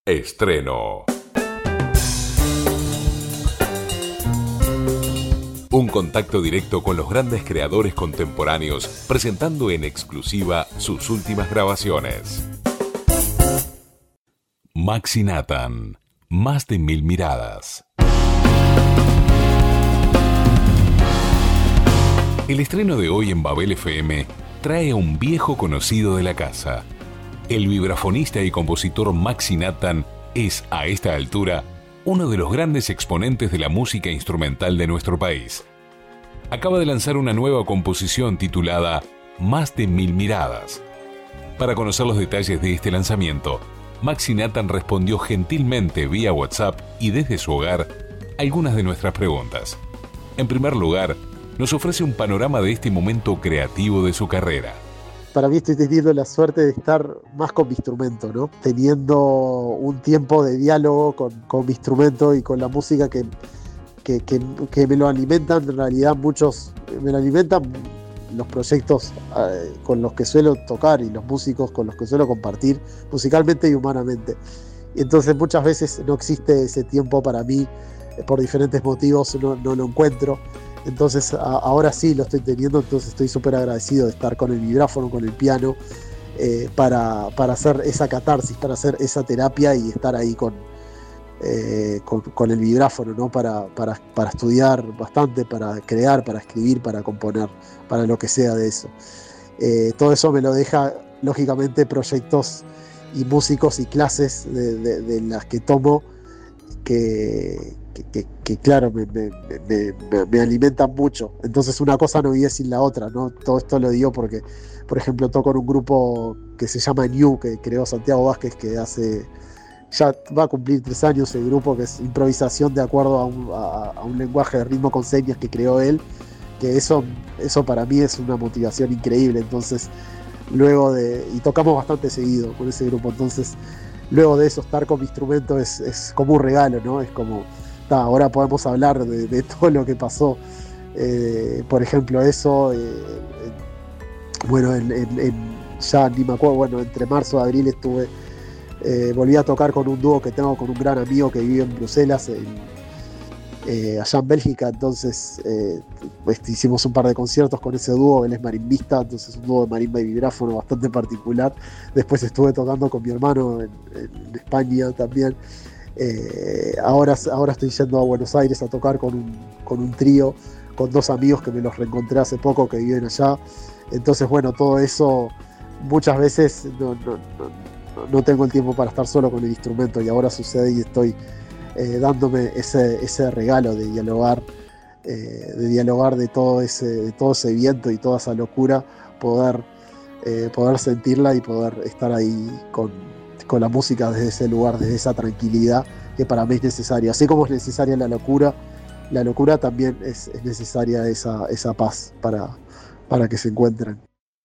Estreno. Un contacto directo con los grandes creadores contemporáneos, presentando en exclusiva sus últimas grabaciones. Maxi Nathan, más de 1000 miradas. El estreno de hoy en Babel FM trae a un viejo conocido de la casa. El vibrafonista y compositor Maxi Nathan es, a esta altura, uno de los grandes exponentes de la música instrumental de nuestro país. Acaba de lanzar una nueva composición titulada Más de 1000 miradas. Para conocer los detalles de este lanzamiento, Maxi Nathan respondió gentilmente vía WhatsApp y desde su hogar algunas de nuestras preguntas. En primer lugar, nos ofrece un panorama de este momento creativo de su carrera. Para mí estoy teniendo la suerte de estar más con mi instrumento, ¿no? Teniendo un tiempo de diálogo con mi instrumento y con la música que me lo alimentan. En realidad me lo alimentan los proyectos con los que suelo tocar y los músicos con los que suelo compartir musicalmente y humanamente. Y entonces muchas veces no existe ese tiempo para mí, por diferentes motivos no lo encuentro. Entonces ahora sí lo estoy teniendo, entonces estoy súper agradecido de estar con el vibráfono, con el piano, para hacer esa catarsis, para hacer esa terapia y estar ahí con el vibráfono, ¿no? Para estudiar bastante, para crear, para escribir, para componer, para lo que sea de eso. Todo eso me lo deja, lógicamente, proyectos y músicos y clases de las que tomo que claro, me alimentan mucho. Entonces una cosa no vive sin la otra, ¿no? Todo esto lo digo porque, por ejemplo, toco en un grupo que se llama New, que creó Santiago Vázquez, que ya va a cumplir 3 años el grupo, que es improvisación de acuerdo a un lenguaje de ritmo con señas que creó él, que eso para mí es una motivación increíble. Entonces, y tocamos bastante seguido con ese grupo, entonces luego de eso estar con mi instrumento es como un regalo, ¿no? Es como, ahora podemos hablar de todo lo que pasó. Por ejemplo, eso, bueno, ya ni me acuerdo, bueno, entre marzo y abril volví a tocar con un dúo que tengo con un gran amigo que vive en Bruselas, allá en Bélgica. Entonces hicimos un par de conciertos con ese dúo. Él es marimbista, entonces un dúo de marimba y vibráfono bastante particular. Después estuve tocando con mi hermano en España también. Ahora estoy yendo a Buenos Aires a tocar con un trío, con 2 amigos que me los reencontré hace poco que viven allá. Entonces, bueno, todo eso muchas veces no tengo el tiempo para estar solo con el instrumento, y ahora sucede y estoy dándome ese regalo de dialogar de todo ese viento y toda esa locura, poder sentirla y poder estar ahí con la música desde ese lugar, desde esa tranquilidad que para mí es necesaria. Así como es necesaria la locura también es necesaria esa paz para que se encuentren.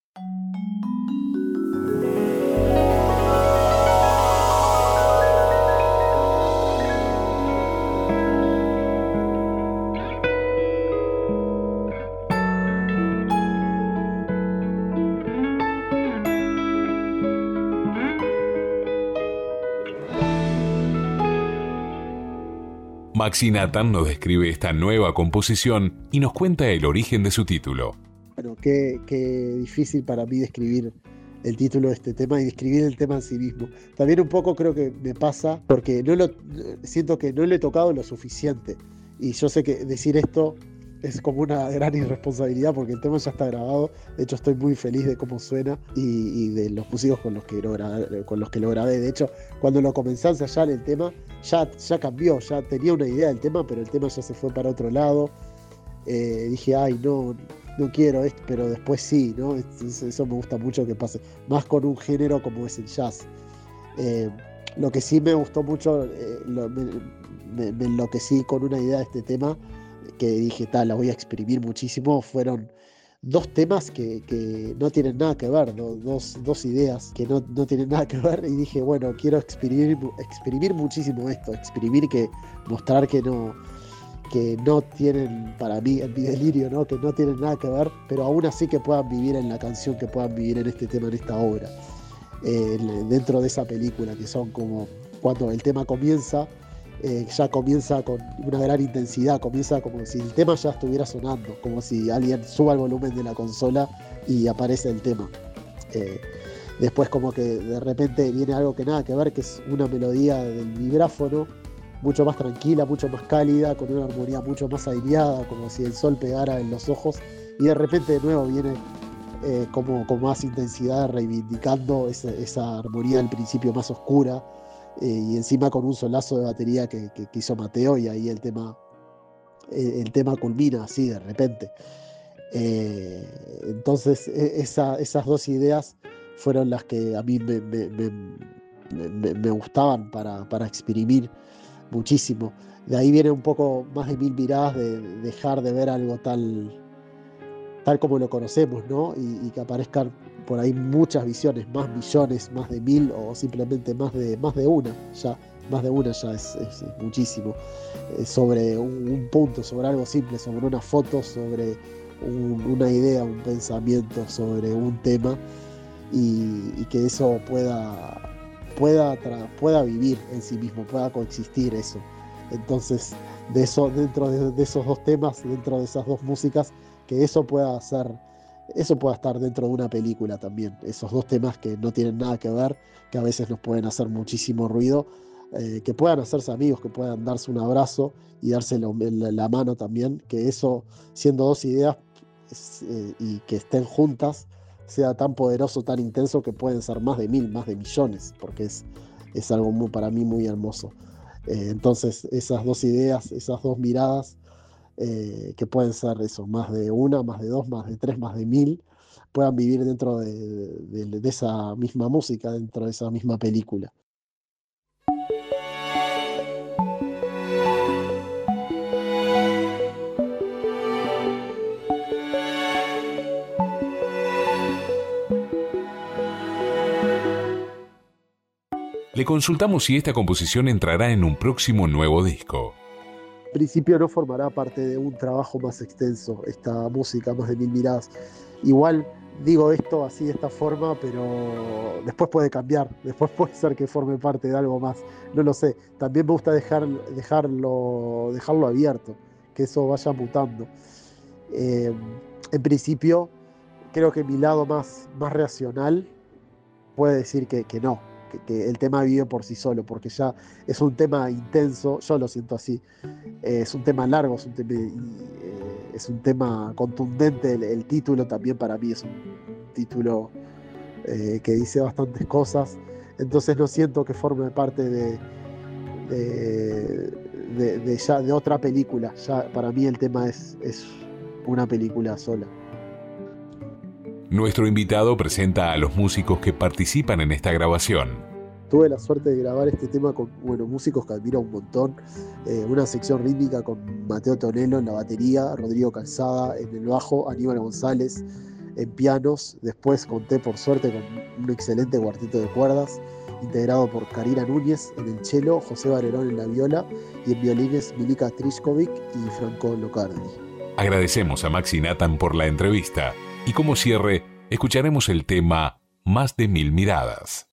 Maxi Nathan nos describe esta nueva composición y nos cuenta el origen de su título. Bueno, qué difícil para mí describir el título de este tema y describir el tema en sí mismo. También un poco creo que me pasa porque siento que no lo he tocado lo suficiente. Y yo sé que decir esto es como una gran irresponsabilidad porque el tema ya está grabado. De hecho, estoy muy feliz de cómo suena y de los músicos con los que lo grabé. De hecho, cuando lo comencé a ensayar el tema, ya cambió. Ya tenía una idea del tema, pero el tema ya se fue para otro lado. Dije, no quiero esto, pero después sí, ¿no? Eso me gusta mucho que pase. Más con un género como es el jazz. Lo que sí me gustó mucho, me enloquecí con una idea de este tema, que dije, la voy a exprimir muchísimo. Fueron 2 temas que no tienen nada que ver, ¿no? Dos ideas que no tienen nada que ver, y dije, bueno, quiero exprimir muchísimo esto, mostrar que no tienen, para mí, en mi delirio, ¿no? Que no tienen nada que ver, pero aún así que puedan vivir en la canción, que puedan vivir en este tema, en esta obra, dentro de esa película, que son como cuando el tema comienza, ya comienza con una gran intensidad, comienza como si el tema ya estuviera sonando, como si alguien suba el volumen de la consola y aparece el tema. Después como que de repente viene algo que nada que ver, que es una melodía del vibráfono, mucho más tranquila, mucho más cálida, con una armonía mucho más aireada, como si el sol pegara en los ojos, y de repente de nuevo viene como con más intensidad, reivindicando esa armonía del principio más oscura, y encima con un solazo de batería que hizo Mateo, y ahí el tema culmina así de repente. Entonces esas dos ideas fueron las que a mí me gustaban para exprimir muchísimo. De ahí viene un poco más de Mil Miradas, de dejar de ver algo tal como lo conocemos, ¿no? Y que aparezcan por ahí muchas visiones, más millones, más de 1000 o simplemente más de una. Ya, más de una ya es muchísimo. Sobre un punto, sobre algo simple, sobre una foto, sobre una idea, un pensamiento, sobre un tema, y que eso pueda vivir en sí mismo, pueda coexistir eso. Entonces, dentro de esos dos temas, dentro de esas dos músicas, que eso pueda estar dentro de una película también. Esos dos temas que no tienen nada que ver, que a veces nos pueden hacer muchísimo ruido, que puedan hacerse amigos, que puedan darse un abrazo y darse la mano también, que eso, siendo dos ideas y que estén juntas, sea tan poderoso, tan intenso, que pueden ser más de 1000, más de millones, porque es algo para mí muy hermoso. Entonces esas dos ideas, esas dos miradas, que pueden ser eso, más de una, más de dos, más de tres, más de 1000, puedan vivir dentro de esa misma música, dentro de esa misma película. Le consultamos si esta composición entrará en un próximo nuevo disco. En principio no formará parte de un trabajo más extenso, esta música, más de 1000 miradas. Igual digo esto así de esta forma, pero después puede cambiar, después puede ser que forme parte de algo más, no lo sé. También me gusta dejarlo abierto, que eso vaya mutando. En principio, creo que mi lado más racional puede decir que no, que el tema vive por sí solo, porque ya es un tema intenso, yo lo siento así. Es un tema largo, es un tema contundente. El título también para mí es un título que dice bastantes cosas. Entonces no siento que forme parte de otra película. Ya para mí el tema es una película sola. Nuestro invitado presenta a los músicos que participan en esta grabación. Tuve la suerte de grabar este tema con músicos que admiro un montón. Una sección rítmica con Mateo Tonelo en la batería, Rodrigo Calzada en el bajo, Aníbal González en pianos. Después conté por suerte con un excelente cuarteto de cuerdas, integrado por Karina Núñez en el cello, José Barerón en la viola y en violines Milika Triskovic y Franco Locardi. Agradecemos a Maxi Nathan por la entrevista y como cierre escucharemos el tema Más de 1000 miradas.